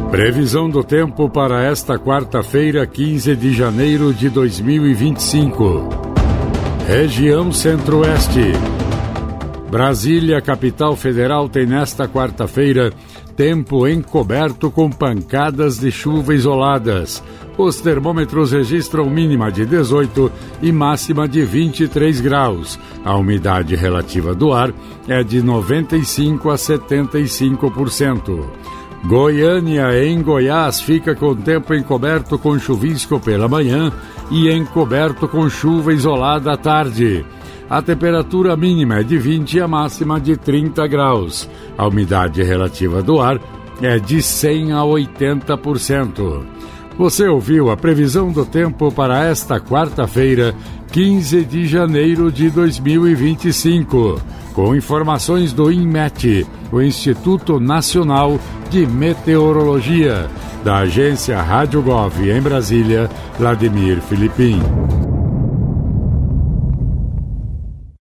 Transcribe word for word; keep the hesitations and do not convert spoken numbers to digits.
Previsão do tempo para esta quarta-feira, quinze de janeiro de dois mil e vinte e cinco. Região Centro-Oeste. Brasília, capital federal, tem nesta quarta-feira tempo encoberto com pancadas de chuva isoladas. Os termômetros registram mínima de dezoito e máxima de vinte e três graus. A umidade relativa do ar é de noventa e cinco a setenta e cinco por cento. Goiânia, em Goiás, fica com tempo encoberto com chuvisco pela manhã e encoberto com chuva isolada à tarde. A temperatura mínima é de vinte e a máxima de trinta graus. A umidade relativa do ar é de cem a oitenta por cento. Você ouviu a previsão do tempo para esta quarta-feira, quinze de janeiro de dois mil e vinte e cinco, com informações do INMET, o Instituto Nacional de Meteorologia, da agência Rádio Gov em Brasília, Vladimir Filipim.